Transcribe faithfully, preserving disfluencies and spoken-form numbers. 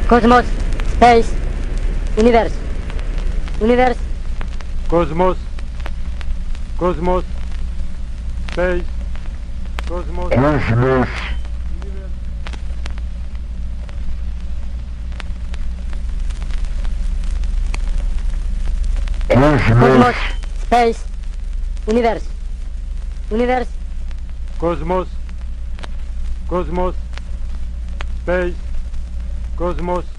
Cosmos, Space, Universe, Universe, Cosmos, Cosmos, Space, Cosmos, Cosmos, Cosmos, Space, Universe, Universe, Cosmos, Cosmos, Space, Cosmos,